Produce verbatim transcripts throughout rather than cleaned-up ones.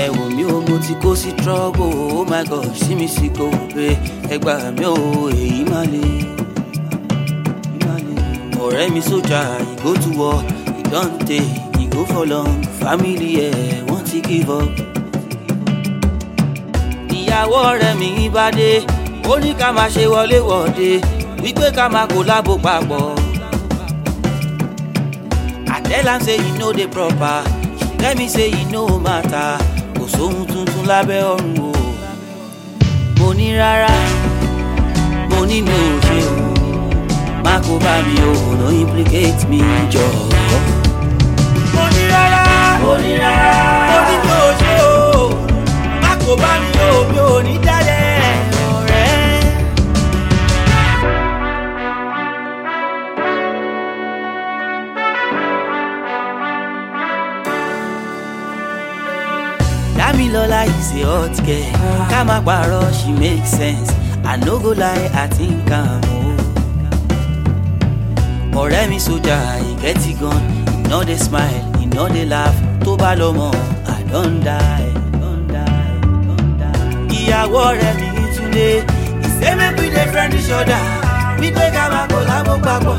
ẹ wò mí o mo ti kó sí trouble, oh my god sí mi sí kò pé ẹ gbà mí o èyí má le. ọ̀rẹ́ mi sójà he go to war he don tey he go for long family ẹ̀ wọ́n ti give up. ìyàwó ọ̀rẹ́ mi bá dé ó ní ká máa ṣe wọléwọ̀de wípé ká máa kó lábò papọ̀. I tell am say e no dey proper she tell me say e no matter kò sóhun tuntun lábẹ́ ọ̀run o. mo ní rárá mo ní mi ò ṣe o má kó bá mi o no implicate mi jọ̀ọ́. mo ní rárá mo ní rárá mo ní mi ò ṣe o má kó bá mi o mi ò ní dálẹ̀ ọ̀rẹ́. Damilola is a hot girl ká má parọ́ she make sense I no go lie I think am o. ọ̀rẹ́ mi sójà he get it gun he no dey smile he no dey laugh tó bá lọ mọ̀ I don die. ìyàwó ọ̀rẹ́ mi Túndé he say make we dey friend each other wípé ká máa kó lábò papọ̀.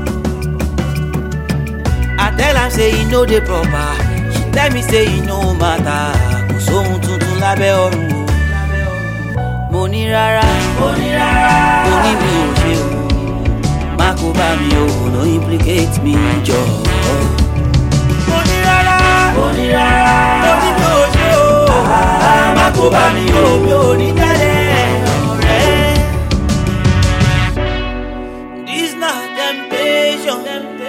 I tell am say e no dey proper she tell me say e no matter kò sóhun tuntun lábẹ́ ọ̀run o. mo ní rárá mo ní rárá mo ní mi ò ṣe o má kó bá mi o no implicate mi jọ̀ọ́. mo ní rárá mo ní rárá mo ní mi ò ṣe o má kó bá mi o mi ò ní dálẹ̀ ọ̀rẹ́. this na temptation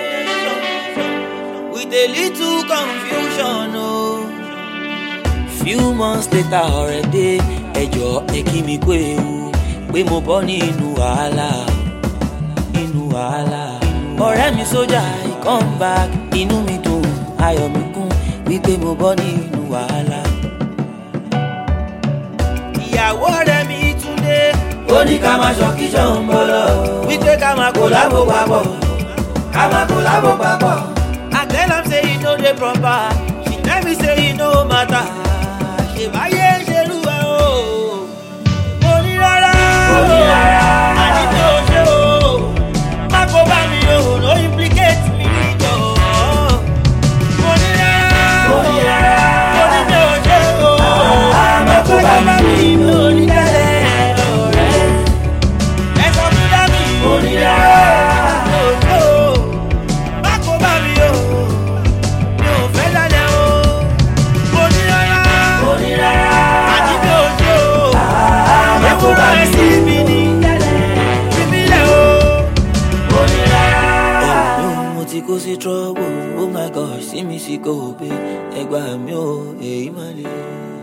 with a little confusion o. Oh. few months later ọ̀rẹ́ dé ẹjọ́ ẹ kí mi kú ewu pé mo bọ́ nínú wàhálà nínú wàhálà. ọ̀rẹ́ mi sójà he come back inú mi dùn ayọ̀ mi kún wípé mo bọ́ nínú wàhálà. ìyàwó ọ̀rẹ́ mi Túndé ó ní ká máa ṣọ́kí ṣọ́n bọ́ lọ wípé ká máa kó lábò papọ̀ ká máa kó lábò papọ̀. I tell am say e no dey proper she tell me say e no matter ṣe báyé ṣerú ẹ o. mo ní rárá mo ní rárá àti tí o ṣe o má kó bá mi o no implicate mi jọ̀ọ́. mo ní rárá mo ní rárá mo ní tí o ṣe o má kó bá mi o ní dálẹ̀ ọ̀rẹ́. ẹ sọ fún dami mo ní rárá mo ṣe o má kó bá mi o mi ò fẹ́ dálẹ̀ o. mo ní rárá mo ní rárá àti tí o ṣe o má kó bá mi o mi ní dálẹ̀ ìbílẹ̀ o. mo ní rárá. ọ̀rẹ́ mo ti kó sí trouble oh my god sí mi sí kò pé ẹ gbà mí o èyí má le.